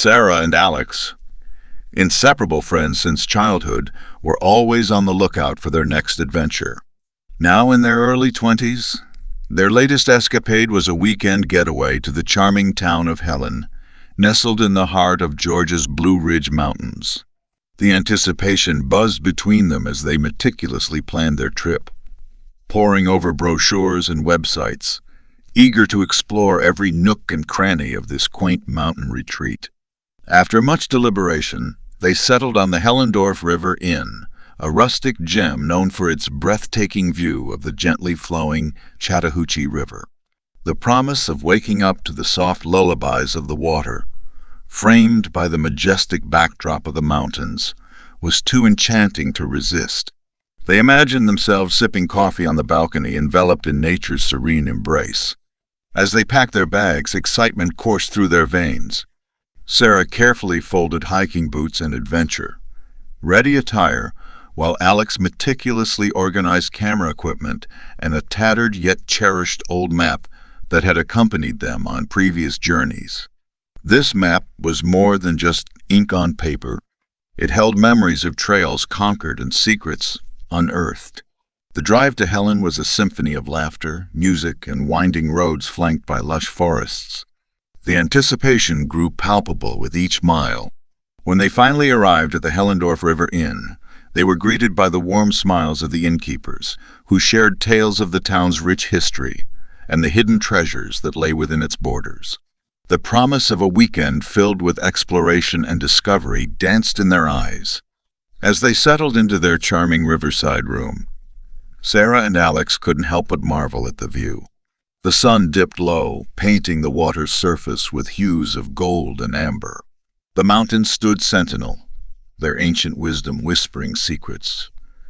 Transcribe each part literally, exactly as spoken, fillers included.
Sarah and Alex, inseparable friends since childhood, were always on the lookout for their next adventure. Now in their early twenties, their latest escapade was a weekend getaway to the charming town of Helen, nestled in the heart of Georgia's Blue Ridge Mountains. The anticipation buzzed between them as they meticulously planned their trip, poring over brochures and websites, eager to explore every nook and cranny of this quaint mountain retreat. After much deliberation, they settled on the Hellendorf River Inn, a rustic gem known for its breathtaking view of the gently flowing Chattahoochee River. The promise of waking up to the soft lullabies of the water, framed by the majestic backdrop of the mountains, was too enchanting to resist. They imagined themselves sipping coffee on the balcony, enveloped in nature's serene embrace. As they packed their bags, excitement coursed through their veins. Sarah carefully folded hiking boots and adventure, ready attire, while Alex meticulously organized camera equipment and a tattered yet cherished old map that had accompanied them on previous journeys. This map was more than just ink on paper. It held memories of trails conquered and secrets unearthed. The drive to Helen was a symphony of laughter, music, and winding roads flanked by lush forests. The anticipation grew palpable with each mile. When they finally arrived at the Hellendorf River Inn, they were greeted by the warm smiles of the innkeepers, who shared tales of the town's rich history and the hidden treasures that lay within its borders. The promise of a weekend filled with exploration and discovery danced in their eyes. As they settled into their charming riverside room, Sarah and Alex couldn't help but marvel at the view. The sun dipped low, painting the water's surface with hues of gold and amber. The mountains stood sentinel, their ancient wisdom whispering secrets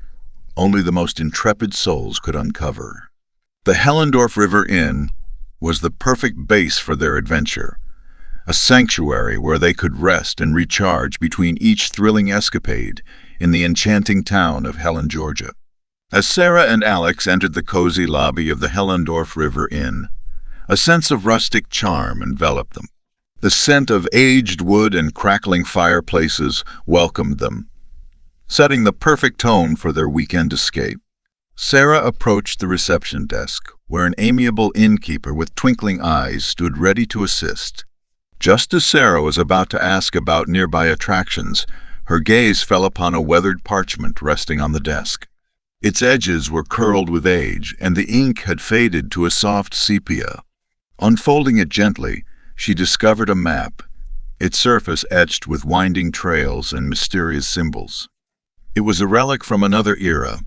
only the most intrepid souls could uncover. The Hellendorf River Inn was the perfect base for their adventure, a sanctuary where they could rest and recharge between each thrilling escapade in the enchanting town of Helen, Georgia. As Sarah and Alex entered the cozy lobby of the Hellendorf River Inn, a sense of rustic charm enveloped them. The scent of aged wood and crackling fireplaces welcomed them, setting the perfect tone for their weekend escape. Sarah approached the reception desk, where an amiable innkeeper with twinkling eyes stood ready to assist. Just as Sarah was about to ask about nearby attractions, her gaze fell upon a weathered parchment resting on the desk. Its edges were curled with age, and the ink had faded to a soft sepia. Unfolding it gently, she discovered a map, its surface etched with winding trails and mysterious symbols. It was a relic from another era,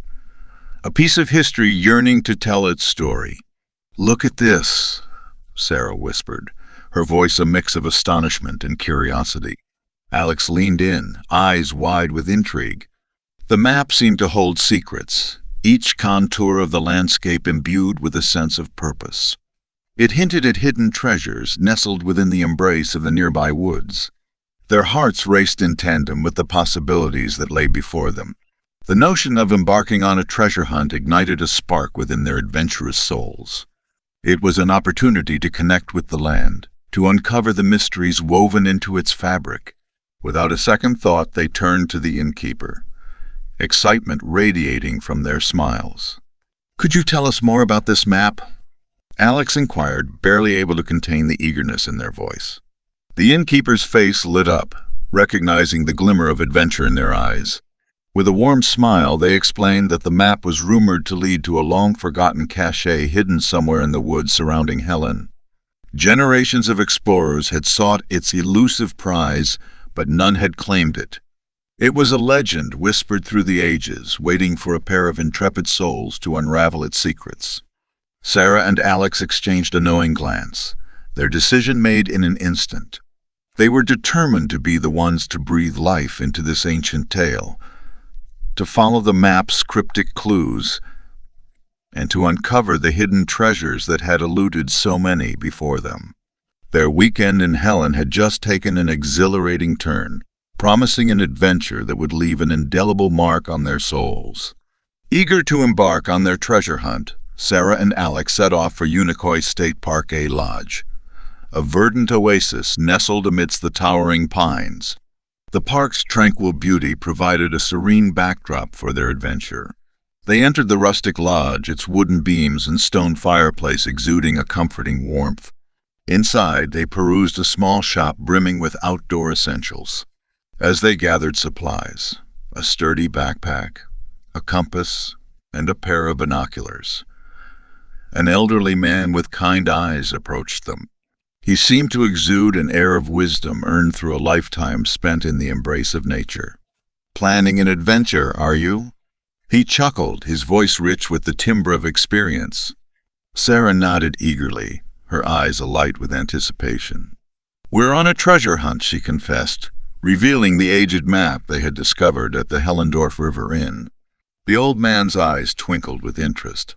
a piece of history yearning to tell its story. "Look at this," Sarah whispered, her voice a mix of astonishment and curiosity. Alex leaned in, eyes wide with intrigue. The map seemed to hold secrets, each contour of the landscape imbued with a sense of purpose. It hinted at hidden treasures nestled within the embrace of the nearby woods. Their hearts raced in tandem with the possibilities that lay before them. The notion of embarking on a treasure hunt ignited a spark within their adventurous souls. It was an opportunity to connect with the land, to uncover the mysteries woven into its fabric. Without a second thought, they turned to the innkeeper, excitement radiating from their smiles. "Could you tell us more about this map?" Alex inquired, barely able to contain the eagerness in their voice. The innkeeper's face lit up, recognizing the glimmer of adventure in their eyes. With a warm smile, they explained that the map was rumored to lead to a long-forgotten cache hidden somewhere in the woods surrounding Helen. Generations of explorers had sought its elusive prize, but none had claimed it. It was a legend whispered through the ages, waiting for a pair of intrepid souls to unravel its secrets. Sarah and Alex exchanged a knowing glance, their decision made in an instant. They were determined to be the ones to breathe life into this ancient tale, to follow the map's cryptic clues, and to uncover the hidden treasures that had eluded so many before them. Their weekend in Helen had just taken an exhilarating turn, promising an adventure that would leave an indelible mark on their souls. Eager to embark on their treasure hunt, Sarah and Alex set off for Unicoi State Park A Lodge, a verdant oasis nestled amidst the towering pines. The park's tranquil beauty provided a serene backdrop for their adventure. They entered the rustic lodge, its wooden beams and stone fireplace exuding a comforting warmth. Inside, they perused a small shop brimming with outdoor essentials. As they gathered supplies, a sturdy backpack, a compass, and a pair of binoculars, an elderly man with kind eyes approached them. He seemed to exude an air of wisdom earned through a lifetime spent in the embrace of nature. "Planning an adventure, are you?" He chuckled, his voice rich with the timbre of experience. Sarah nodded eagerly, her eyes alight with anticipation. "We're on a treasure hunt," she confessed, revealing the aged map they had discovered at the Hellendorf River Inn. The old man's eyes twinkled with interest.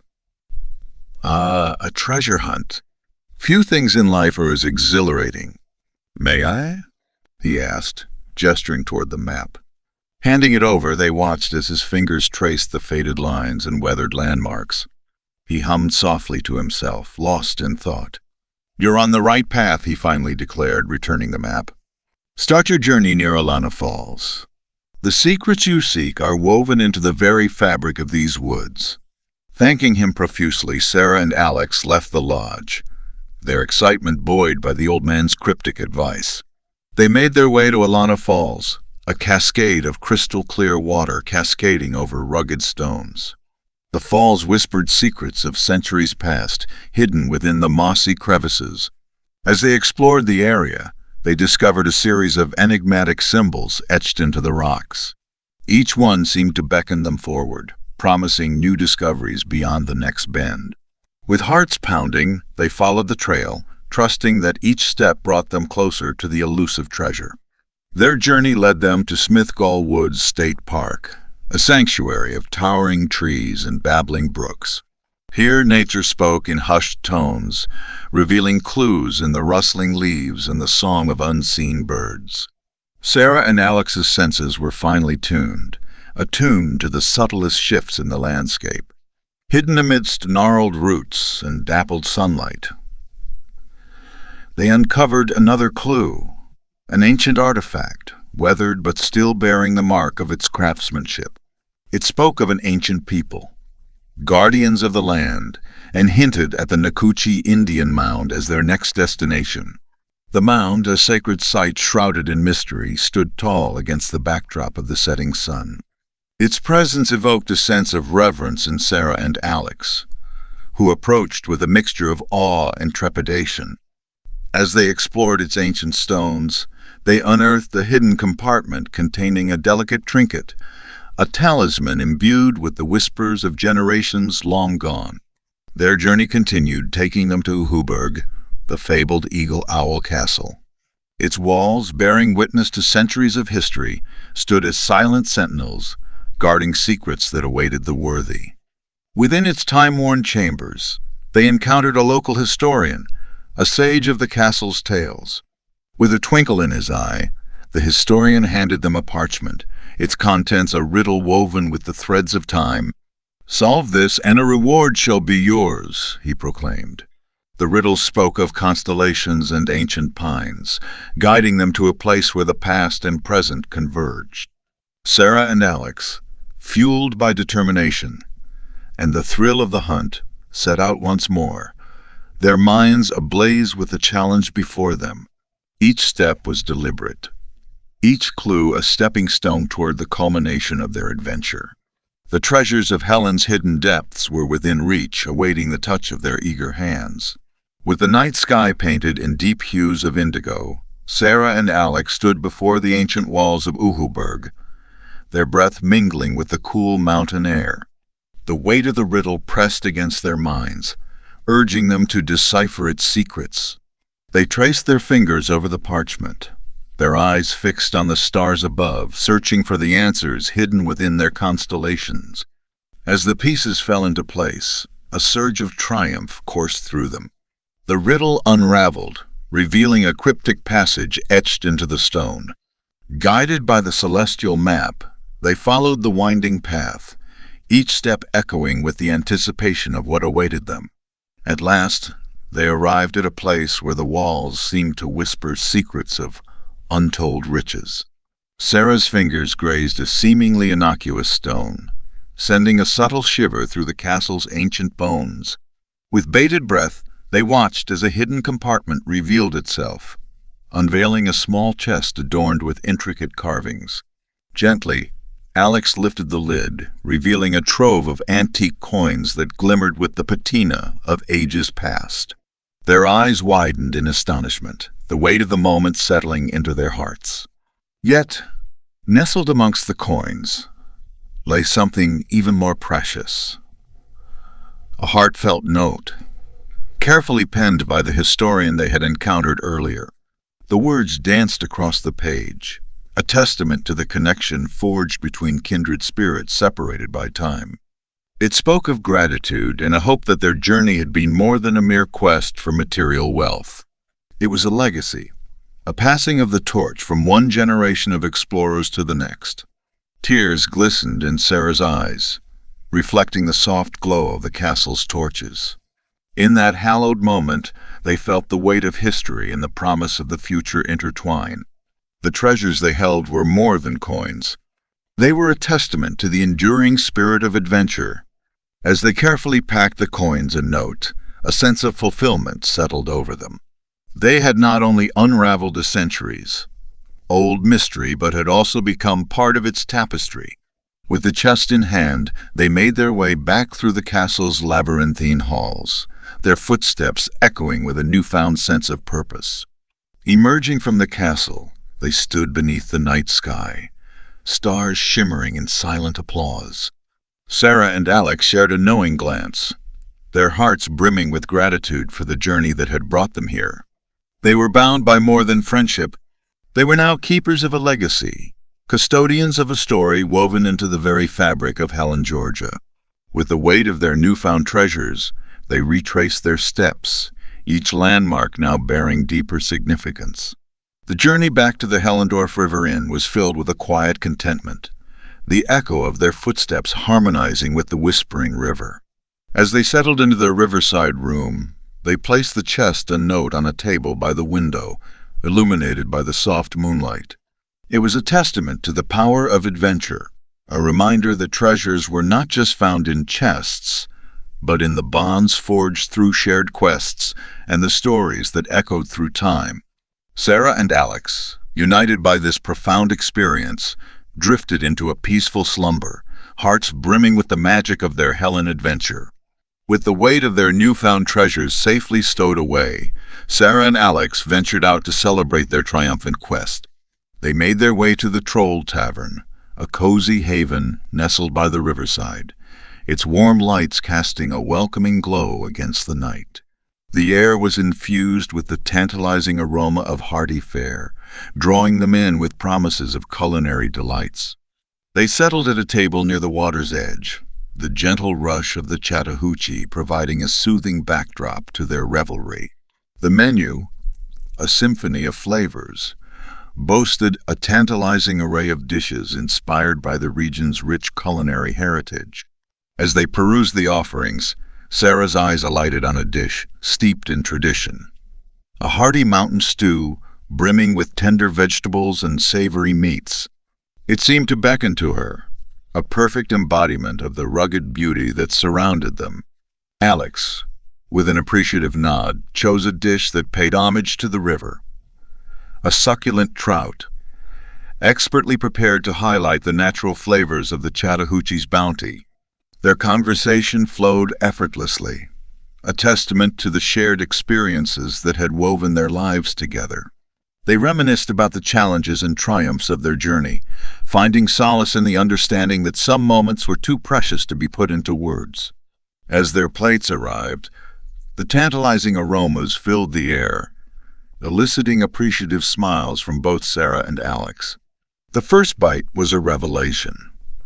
"Ah, a treasure hunt. Few things in life are as exhilarating." "May I?" he asked, gesturing toward the map. Handing it over, they watched as his fingers traced the faded lines and weathered landmarks. He hummed softly to himself, lost in thought. "You're on the right path," he finally declared, returning the map. "Start your journey near Alana Falls. The secrets you seek are woven into the very fabric of these woods." Thanking him profusely, Sarah and Alex left the lodge, their excitement buoyed by the old man's cryptic advice. They made their way to Alana Falls, a cascade of crystal-clear water cascading over rugged stones. The falls whispered secrets of centuries past, hidden within the mossy crevices. As they explored the area, they discovered a series of enigmatic symbols etched into the rocks. Each one seemed to beckon them forward, promising new discoveries beyond the next bend. With hearts pounding, they followed the trail, trusting that each step brought them closer to the elusive treasure. Their journey led them to Smithgall Woods State Park, a sanctuary of towering trees and babbling brooks. Here nature spoke in hushed tones, revealing clues in the rustling leaves and the song of unseen birds. Sarah and Alex's senses were finely tuned, attuned to the subtlest shifts in the landscape. Hidden amidst gnarled roots and dappled sunlight, they uncovered another clue, an ancient artifact, weathered but still bearing the mark of its craftsmanship. It spoke of an ancient people, guardians of the land, and hinted at the Nakuchi Indian Mound as their next destination. The mound, a sacred site shrouded in mystery, stood tall against the backdrop of the setting sun. Its presence evoked a sense of reverence in Sarah and Alex, who approached with a mixture of awe and trepidation. As they explored its ancient stones, they unearthed a hidden compartment containing a delicate trinket, a talisman imbued with the whispers of generations long gone. Their journey continued, taking them to Uhuberg, the fabled eagle-owl castle. Its walls, bearing witness to centuries of history, stood as silent sentinels, guarding secrets that awaited the worthy. Within its time-worn chambers, they encountered a local historian, a sage of the castle's tales. With a twinkle in his eye, the historian handed them a parchment, its contents a riddle woven with the threads of time. "Solve this, and a reward shall be yours," he proclaimed. The riddle spoke of constellations and ancient pines, guiding them to a place where the past and present converged. Sarah and Alex, fueled by determination and the thrill of the hunt, set out once more, their minds ablaze with the challenge before them. Each step was deliberate, each clue a stepping stone toward the culmination of their adventure. The treasures of Helen's hidden depths were within reach, awaiting the touch of their eager hands. With the night sky painted in deep hues of indigo, Sarah and Alex stood before the ancient walls of Uhuberg, their breath mingling with the cool mountain air. The weight of the riddle pressed against their minds, urging them to decipher its secrets. They traced their fingers over the parchment, their eyes fixed on the stars above, searching for the answers hidden within their constellations. As the pieces fell into place, a surge of triumph coursed through them. The riddle unraveled, revealing a cryptic passage etched into the stone. Guided by the celestial map, they followed the winding path, each step echoing with the anticipation of what awaited them. At last, They arrived at a place where the walls seemed to whisper secrets of untold riches. Sarah's fingers grazed a seemingly innocuous stone, sending a subtle shiver through the castle's ancient bones. With bated breath, they watched as a hidden compartment revealed itself, unveiling a small chest adorned with intricate carvings. Gently, Alex lifted the lid, revealing a trove of antique coins that glimmered with the patina of ages past. Their eyes widened in astonishment, the weight of the moment settling into their hearts. Yet, nestled amongst the coins, lay something even more precious. A heartfelt note, carefully penned by the historian they had encountered earlier. The words danced across the page, a testament to the connection forged between kindred spirits separated by time. It spoke of gratitude and a hope that their journey had been more than a mere quest for material wealth. It was a legacy, a passing of the torch from one generation of explorers to the next. Tears glistened in Sarah's eyes, reflecting the soft glow of the castle's torches. In that hallowed moment, they felt the weight of history and the promise of the future intertwine. The treasures they held were more than coins. They were a testament to the enduring spirit of adventure. As they carefully packed the coins and note, a sense of fulfillment settled over them. They had not only unraveled a centuries-old mystery, but had also become part of its tapestry. With the chest in hand, they made their way back through the castle's labyrinthine halls, their footsteps echoing with a newfound sense of purpose. Emerging from the castle, they stood beneath the night sky, stars shimmering in silent applause. Sarah and Alex shared a knowing glance, their hearts brimming with gratitude for the journey that had brought them here. They were bound by more than friendship. They were now keepers of a legacy, custodians of a story woven into the very fabric of Helen, Georgia. With the weight of their newfound treasures, they retraced their steps, each landmark now bearing deeper significance. The journey back to the Hellendorf River Inn was filled with a quiet contentment, the echo of their footsteps harmonizing with the whispering river. As they settled into their riverside room, they placed the chest and note on a table by the window, illuminated by the soft moonlight. It was a testament to the power of adventure, a reminder that treasures were not just found in chests, but in the bonds forged through shared quests and the stories that echoed through time. Sarah and Alex, united by this profound experience, drifted into a peaceful slumber, hearts brimming with the magic of their Helen adventure. With the weight of their newfound treasures safely stowed away, Sarah and Alex ventured out to celebrate their triumphant quest. They made their way to the Troll Tavern, a cozy haven nestled by the riverside, its warm lights casting a welcoming glow against the night. The air was infused with the tantalizing aroma of hearty fare, drawing them in with promises of culinary delights. They settled at a table near the water's edge, the gentle rush of the Chattahoochee providing a soothing backdrop to their revelry. The menu, a symphony of flavors, boasted a tantalizing array of dishes inspired by the region's rich culinary heritage. As they perused the offerings, Sarah's eyes alighted on a dish steeped in tradition. A hearty mountain stew, brimming with tender vegetables and savory meats. It seemed to beckon to her, a perfect embodiment of the rugged beauty that surrounded them. Alex, with an appreciative nod, chose a dish that paid homage to the river. A succulent trout, expertly prepared to highlight the natural flavors of the Chattahoochee's bounty. Their conversation flowed effortlessly, a testament to the shared experiences that had woven their lives together. They reminisced about the challenges and triumphs of their journey, finding solace in the understanding that some moments were too precious to be put into words. As their plates arrived, the tantalizing aromas filled the air, eliciting appreciative smiles from both Sarah and Alex. The first bite was a revelation,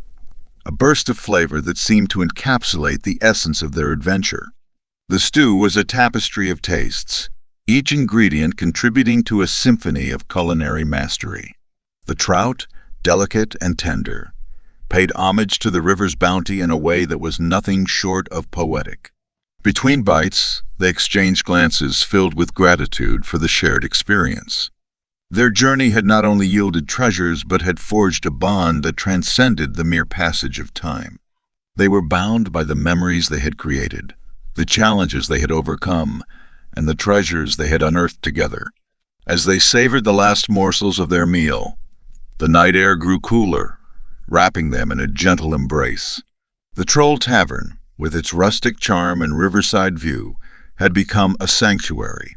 a burst of flavor that seemed to encapsulate the essence of their adventure. The stew was a tapestry of tastes, each ingredient contributing to a symphony of culinary mastery. The trout, delicate and tender, paid homage to the river's bounty in a way that was nothing short of poetic. Between bites, they exchanged glances filled with gratitude for the shared experience. Their journey had not only yielded treasures but had forged a bond that transcended the mere passage of time. They were bound by the memories they had created, the challenges they had overcome, and the treasures they had unearthed together. As they savored the last morsels of their meal, the night air grew cooler, wrapping them in a gentle embrace. The Troll Tavern, with its rustic charm and riverside view, had become a sanctuary,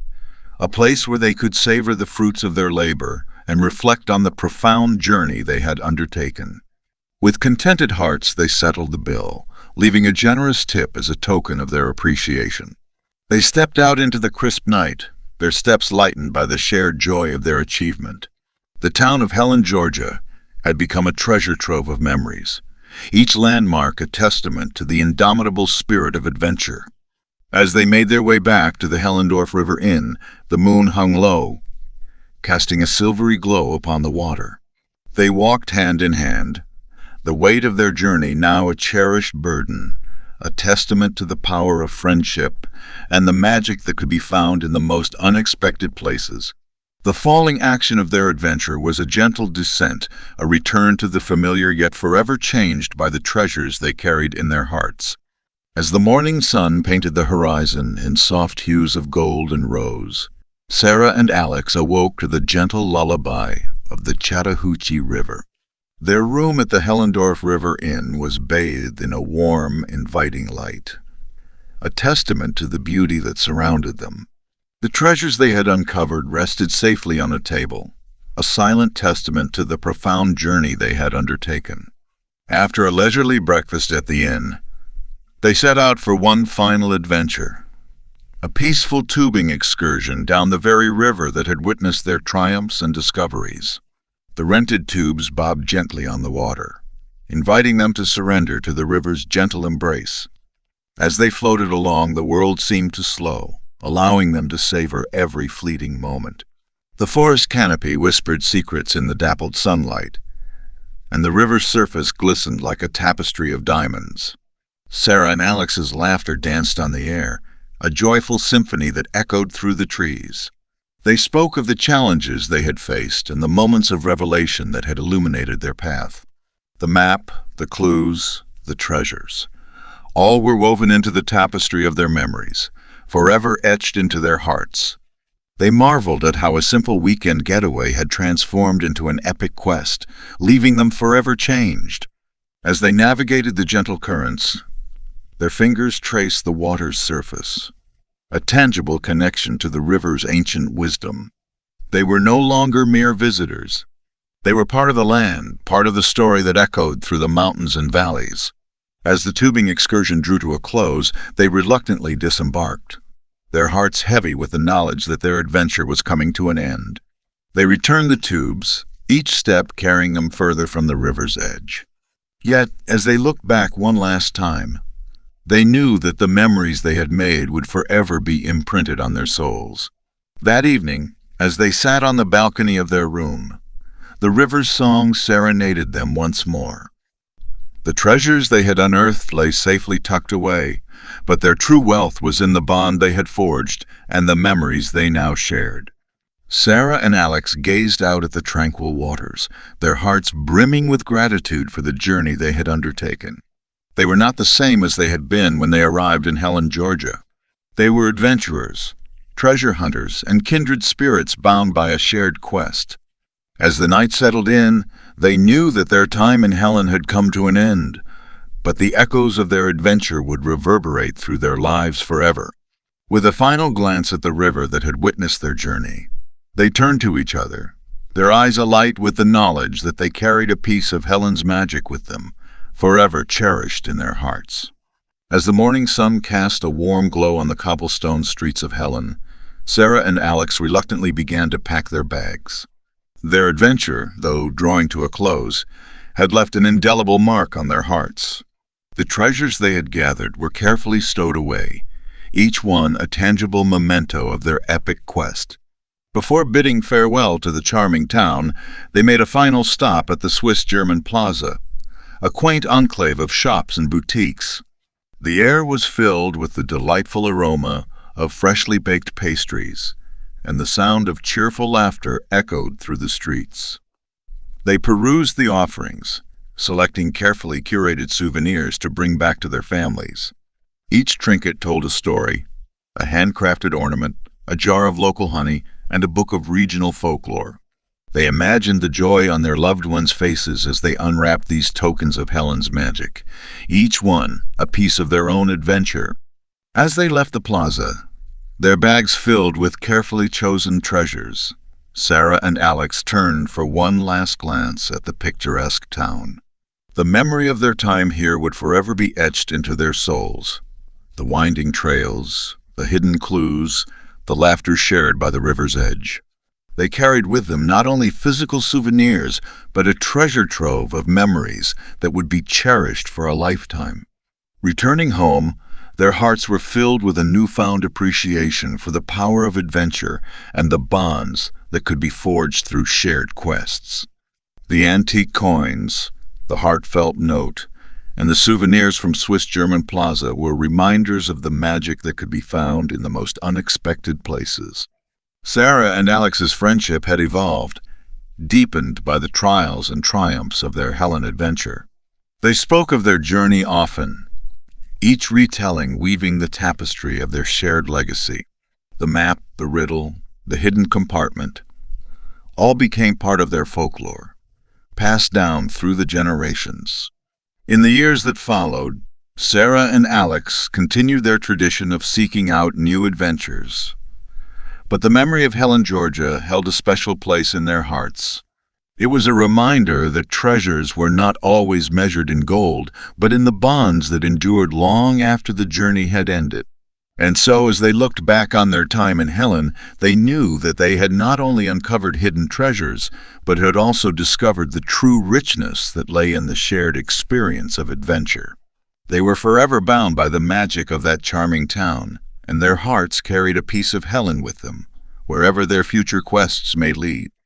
a place where they could savor the fruits of their labor and reflect on the profound journey they had undertaken. With contented hearts, they settled the bill, leaving a generous tip as a token of their appreciation. They stepped out into the crisp night, their steps lightened by the shared joy of their achievement. The town of Helen, Georgia, had become a treasure trove of memories, each landmark a testament to the indomitable spirit of adventure. As they made their way back to the Hellendorf River Inn, the moon hung low, casting a silvery glow upon the water. They walked hand in hand, the weight of their journey now a cherished burden, a testament to the power of friendship and the magic that could be found in the most unexpected places. The falling action of their adventure was a gentle descent, a return to the familiar yet forever changed by the treasures they carried in their hearts. As the morning sun painted the horizon in soft hues of gold and rose, Sarah and Alex awoke to the gentle lullaby of the Chattahoochee River. Their room at the Hellendorf River Inn was bathed in a warm, inviting light, a testament to the beauty that surrounded them. The treasures they had uncovered rested safely on a table, a silent testament to the profound journey they had undertaken. After a leisurely breakfast at the inn, they set out for one final adventure, a peaceful tubing excursion down the very river that had witnessed their triumphs and discoveries. The rented tubes bobbed gently on the water, inviting them to surrender to the river's gentle embrace. As they floated along, the world seemed to slow, allowing them to savor every fleeting moment. The forest canopy whispered secrets in the dappled sunlight, and the river's surface glistened like a tapestry of diamonds. Sarah and Alex's laughter danced on the air, a joyful symphony that echoed through the trees. They spoke of the challenges they had faced and the moments of revelation that had illuminated their path. The map, the clues, the treasures, all were woven into the tapestry of their memories, forever etched into their hearts. They marveled at how a simple weekend getaway had transformed into an epic quest, leaving them forever changed. As they navigated the gentle currents, their fingers traced the water's surface, a tangible connection to the river's ancient wisdom. They were no longer mere visitors. They were part of the land, part of the story that echoed through the mountains and valleys. As the tubing excursion drew to a close, they reluctantly disembarked, their hearts heavy with the knowledge that their adventure was coming to an end. They returned the tubes, each step carrying them further from the river's edge. Yet, as they looked back one last time, they knew that the memories they had made would forever be imprinted on their souls. That evening, as they sat on the balcony of their room, the river's song serenaded them once more. The treasures they had unearthed lay safely tucked away, but their true wealth was in the bond they had forged and the memories they now shared. Sarah and Alex gazed out at the tranquil waters, their hearts brimming with gratitude for the journey they had undertaken. They were not the same as they had been when they arrived in Helen, Georgia. They were adventurers, treasure hunters, and kindred spirits bound by a shared quest. As the night settled in, they knew that their time in Helen had come to an end, but the echoes of their adventure would reverberate through their lives forever. With a final glance at the river that had witnessed their journey, they turned to each other, their eyes alight with the knowledge that they carried a piece of Helen's magic with them, forever cherished in their hearts. As the morning sun cast a warm glow on the cobblestone streets of Helen, Sarah and Alex reluctantly began to pack their bags. Their adventure, though drawing to a close, had left an indelible mark on their hearts. The treasures they had gathered were carefully stowed away, each one a tangible memento of their epic quest. Before bidding farewell to the charming town, they made a final stop at the Swiss German Plaza, a quaint enclave of shops and boutiques. The air was filled with the delightful aroma of freshly baked pastries, and the sound of cheerful laughter echoed through the streets. They perused the offerings, selecting carefully curated souvenirs to bring back to their families. Each trinket told a story: a handcrafted ornament, a jar of local honey, and a book of regional folklore. They imagined the joy on their loved ones' faces as they unwrapped these tokens of Helen's magic, each one a piece of their own adventure. As they left the plaza, their bags filled with carefully chosen treasures, Sarah and Alex turned for one last glance at the picturesque town. The memory of their time here would forever be etched into their souls. The winding trails, the hidden clues, the laughter shared by the river's edge. They carried with them not only physical souvenirs, but a treasure trove of memories that would be cherished for a lifetime. Returning home, their hearts were filled with a newfound appreciation for the power of adventure and the bonds that could be forged through shared quests. The antique coins, the heartfelt note, and the souvenirs from Swiss German Plaza were reminders of the magic that could be found in the most unexpected places. Sarah and Alex's friendship had evolved, deepened by the trials and triumphs of their Helen adventure. They spoke of their journey often, each retelling weaving the tapestry of their shared legacy. The map, the riddle, the hidden compartment, all became part of their folklore, passed down through the generations. In the years that followed, Sarah and Alex continued their tradition of seeking out new adventures. But the memory of Helen, Georgia held a special place in their hearts. It was a reminder that treasures were not always measured in gold, but in the bonds that endured long after the journey had ended. And so, as they looked back on their time in Helen, they knew that they had not only uncovered hidden treasures, but had also discovered the true richness that lay in the shared experience of adventure. They were forever bound by the magic of that charming town, and their hearts carried a piece of Helen with them, wherever their future quests may lead.